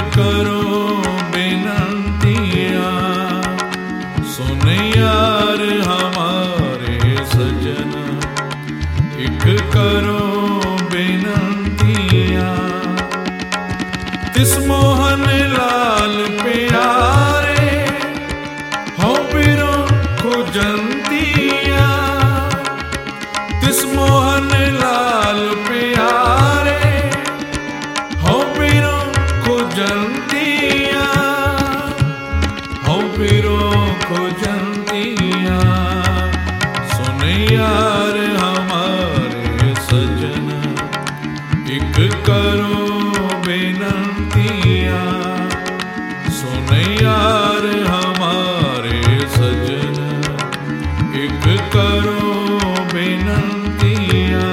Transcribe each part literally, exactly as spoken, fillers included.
करो बेनतियाँ, सुन यार हमारे सजना, एक करो बेनतियाँ। तिस मोहन लाल प्यारे हो बिरो खुजंतियाँ, तिस मोहन लाल प्यारे हो बिरो खुजंतियाँ, हो बिरो खुजंतियाँ। सुन यार हमारे सजना, एक करो बेनतियाँ, सुन यार हमारे सजना, एक करो बेनतियाँ।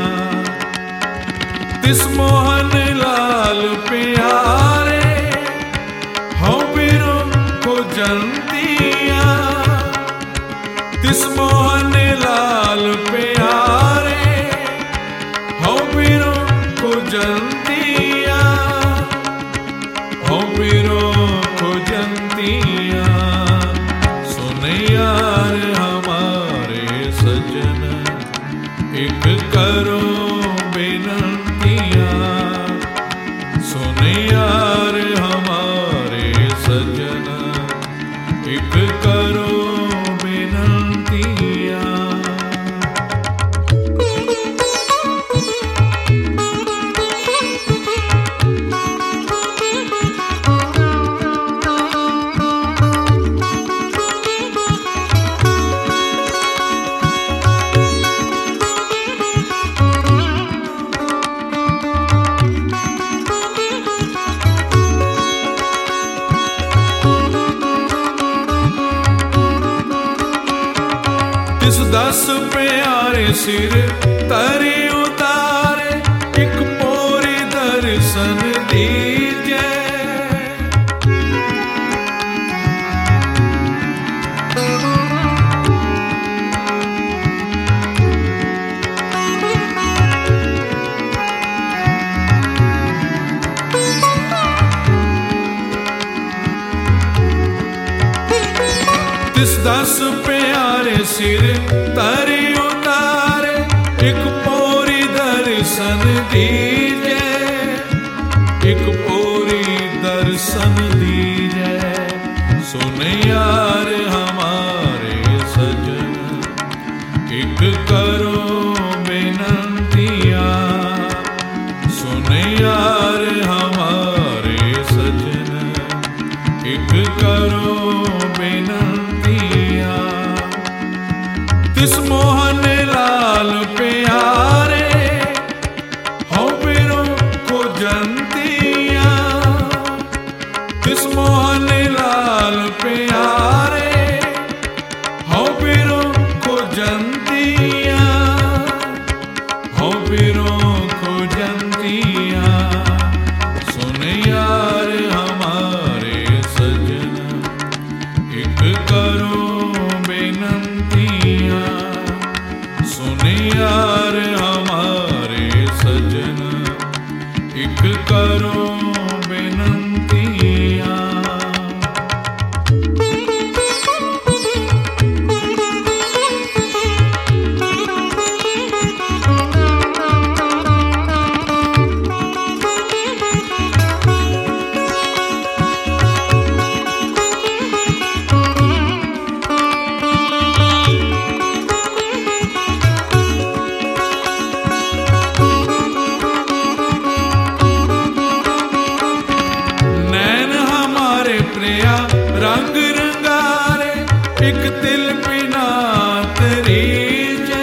तिस मोहन लाल प्यारे हो बिरो खुजंतियाँ, तिस मोहन लाल प्यारे हो बिरो खुजंतियाँ, हो बिरो खुजंतियाँ। सुन यार हमारे सजना, एक करो बेनतियाँ, सुन यार हमारे सजना, एक करो बेनतियाँ। तिस दस प्यारे सिर तरी उतारे, एक पोरी दर्शन दीजे। तिस दस प्यारे सिर तरी उतारे, एक पोरी दर्शन दीजे, एक पोरी दर्शन दीजे। सुन यार हमारे सजना, एक करो बेनतियाँ, सुन यार हमारे सजना, एक करो बेनतियाँ। तिस मोहन लाल प्यारे हो बिरो खुजंतियाँ, तिस मोहन लाल प्यारे हो बिरो खुजंतियाँ, हो बिरो खुजंतियाँ। सुन यार हमारे सजना, एक करो बेनतियाँ, सुन यार हमारे सजना, एक करो बेनतियाँ। रंग रंगारे, एक तिल बिना तरीजे।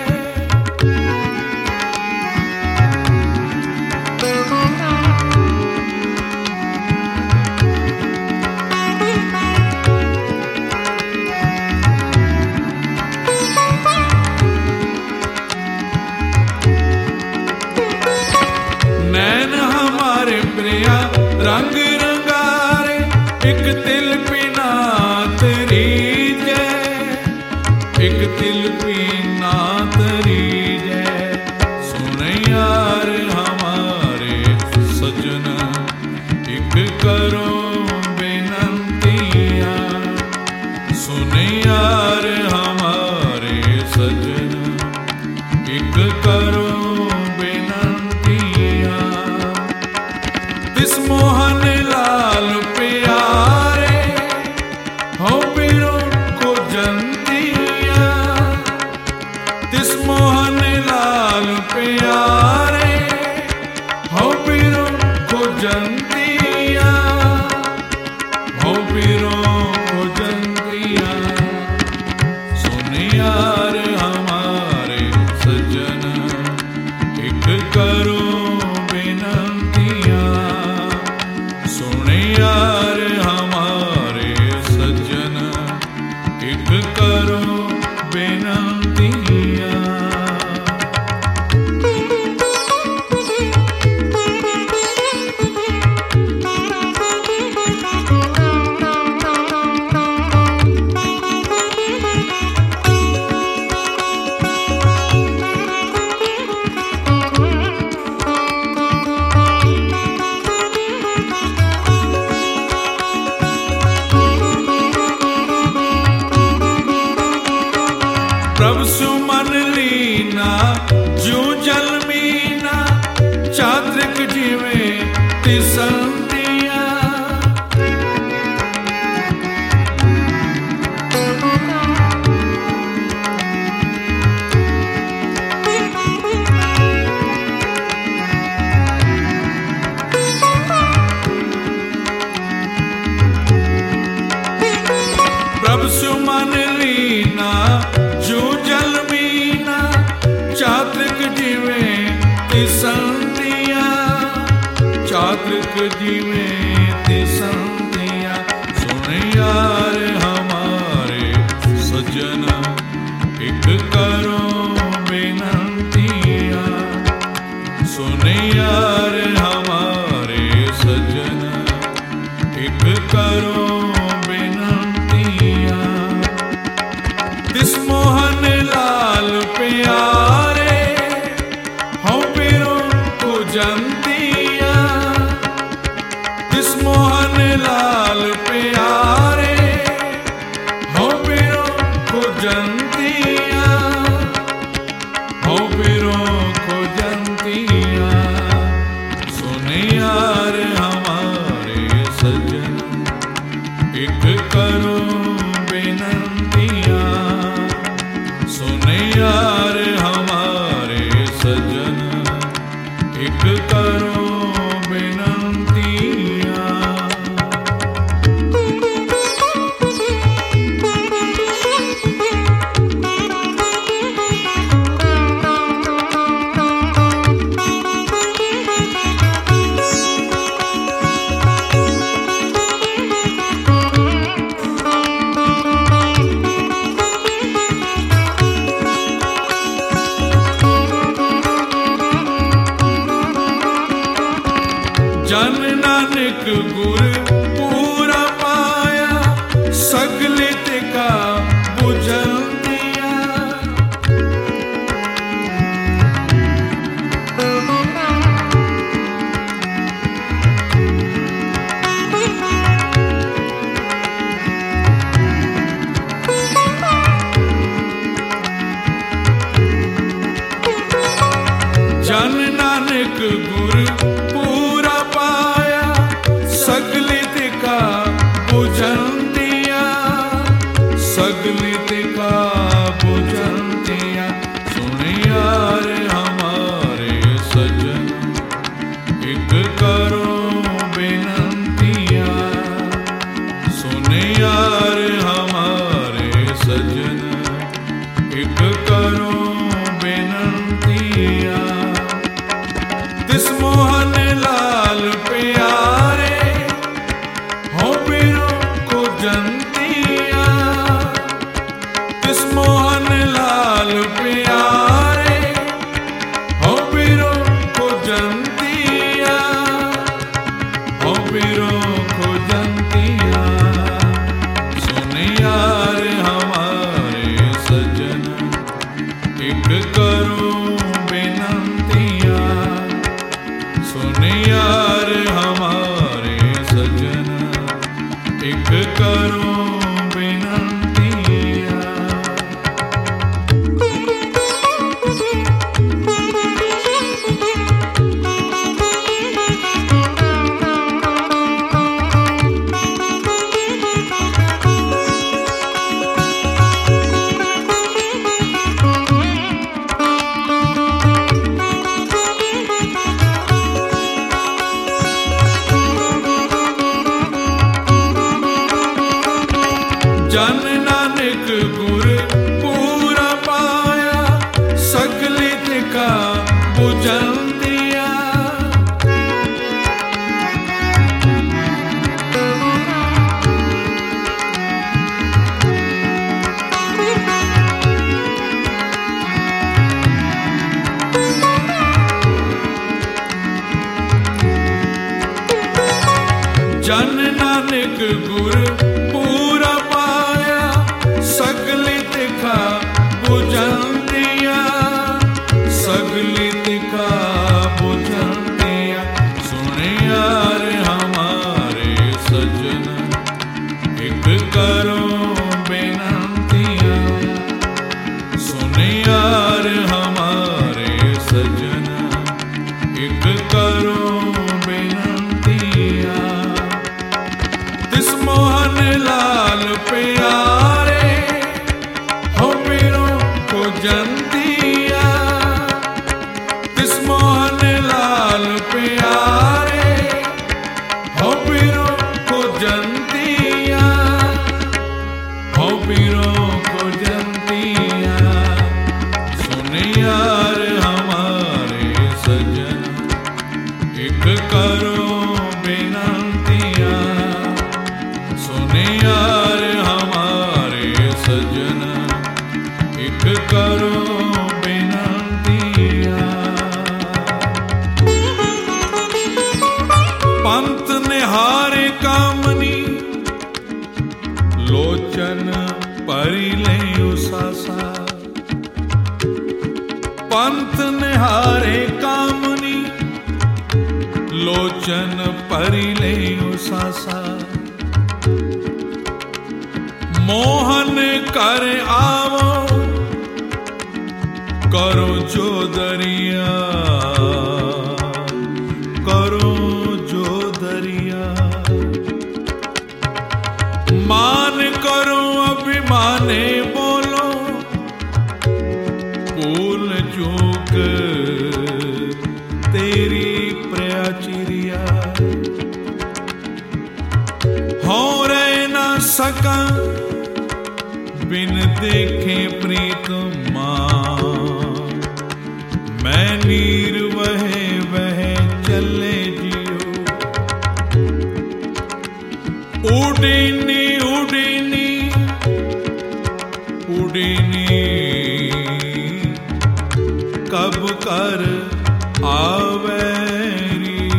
नैन हमारे प्रिया रंग रंगारे, एक तिल बिना तरीजे, एक तिल बिना तरीजे। सुन यार हमारे सजना, एक करो बेनंतिया, सुने यार हमारे सजना, एक करो बेनंतिया। तिस मोहन लाल प्यारे हो पीरों को जनतिया, तिस मोहन लाल प्यारे हो पीरों को जनतिया, हो पीरों को जनतिया। सुने यार हमारे सजना, एक करो बेनंतिया, सुने यार हमारे सजना, एक करो बेनंतिया। प्रभु सुमन लीना जू जल मीना, चात्रिक जीवे तिसंतिया। प्रभु सुमन लीना जू जल मीना, चात्रिक जीवे तिसंतिया, चात्रिक जीवे तिसंतिया। सुने यार हमारे सजना, एक करो बेनंतिया, सुने यार हमारे सजना, एक करो बेनंतिया। तिस मोहन लाल प्यारे हो पीरों को जनतिया, तिस मोहन लाल प्यारे हो पीरों को जनतिया, हो पीरों को जनतिया। सुने यार हमारे सजना, एक करो बेनंतिया, सुने यार हमारे सजना, एक करो बेनंतिया। जन नानक गुर पूरा पाया, सगलित का बुझंतिया। जन नानक गुर पूरा पाया, सगलित का बुझंतिया, सगलित का बुझंतिया। सुने यार हमारे सजना, एक करो बेनंतिया, सुने यार हमारे सजना, एक करो बेनंतिया। तिस मोहन लाल प्यारे हो पीरों को जनतिया, तिस मोहन लाल प्यारे हो पीरों को जनतिया, हो पीरों को जनतिया। सुने यार हमारे सजना, एक करो बेनंतिया, सुने यार हमारे सजना, करो बेनंतिया। जन नानक गुर पूरा पाया, सगली तिका बुझन दिया। जन नानक गुर पूरा पाया, सगली तिका बुझन दिया, सगली तिका बुझन दिया। सुने यार हमारे सजन, एक करो बेनंतिया। सुने यार हमारे सजन, एक करो बेनंतिया। तिस मोहन लाल प्यारे, हो पीरों को जंतिया। तिस मोहन लाल प्यारे, हो पीरों को जंतिया, हो पीरों को जंतिया। सुने यार हमारे सजन, एक करो बेनंतिया। सुने यार हमारे सजन, एक करो बेनंतिया। पंत निहारे कामनी, लोचन परिले उसासा। पंत निहारे कामनी, लोचन परिले उसासा। मोहन कर आवो, करो जो दरिया, करो जो दरिया। मान करो अभिमाने बोलो, भूल चूक तेरी प्रयाचिरिया। हो रह न सका बिन देखे प्रीत मां, मैं नीर वहे वह चले जियो। उडीनी उडीनी उडीनी, कब कर आवेरी।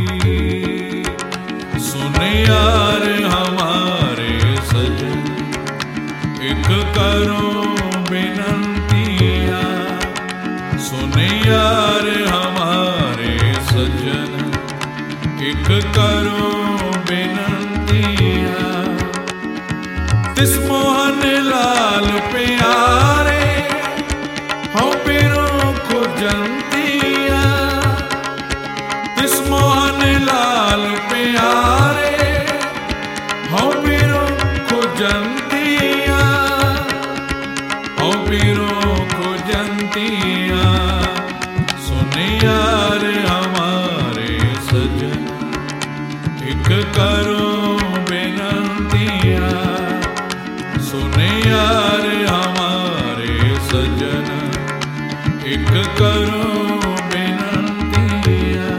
सुने यार हमारे सजन, एक करो बेनंतिया। सुने यार हमारे सजन, एक करो बेनंतिया। तिस मोहन लाल प्यारे, हो पीरों को जंतिया। तिस मोहन लाल प्यारे, हो पीरों को जंतिया, हो पीरों को जंतिया। सुने यार हमारे सजन, एक करो बेनंतिया। सुने यार हमारे सजन, एक करो बेनंतिया।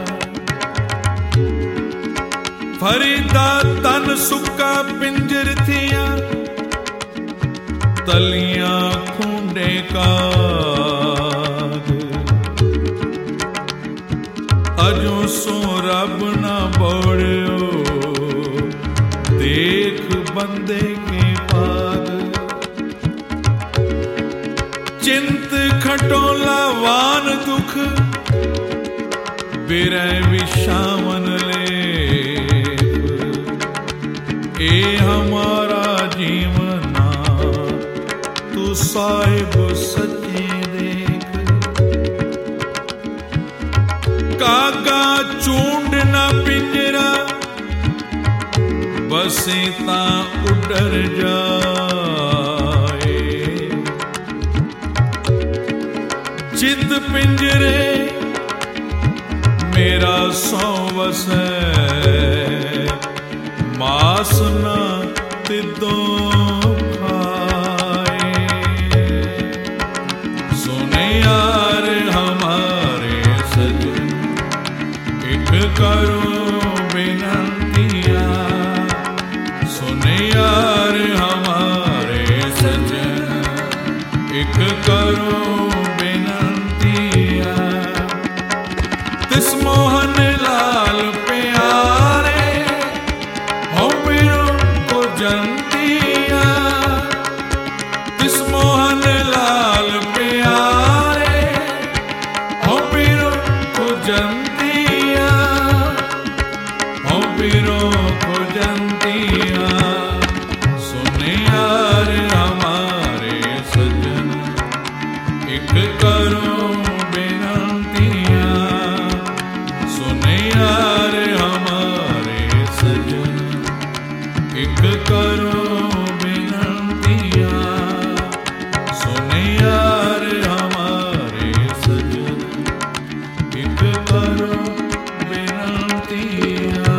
फरीदा तन सुका पिंजर थिया, तलियां खूंडे काग। अजो सो रब ना बोड़ियो, देख बंदे के पाग। चिंत खटोला वान दुख, बिरह विशावन ले। ए हमारा साहिब सच्चे देख। कागा चूंड ना पिंजरा, बसे ता उडर जाए। जिद पिंजरे मेरा सौ वसै, मास ना तिदो खाए। सुने यार हमारे सजन, एक करो विनतिया। सुने यार हमारे सजन, एक करो विनतिया। तिस मोहन लाल प्यारे, हो बिरो को जनतिया। तिस मोहन लाल प्यारे, हो बिरो को जनतिया। हो बिरो को जनतिया। सुने यार हमारे सजन, एक करो विनतिया। सुने यार हमारे सजन, एक करो विनतिया। सुने यार हमारे सजन, एक करो विनतिया।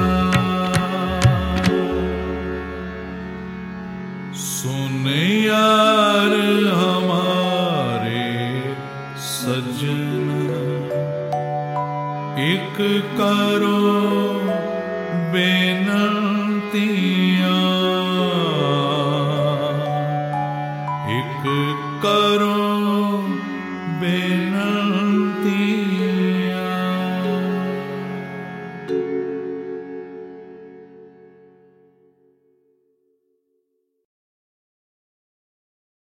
सुने यार हमारे सजन, एक करो बेनतिया।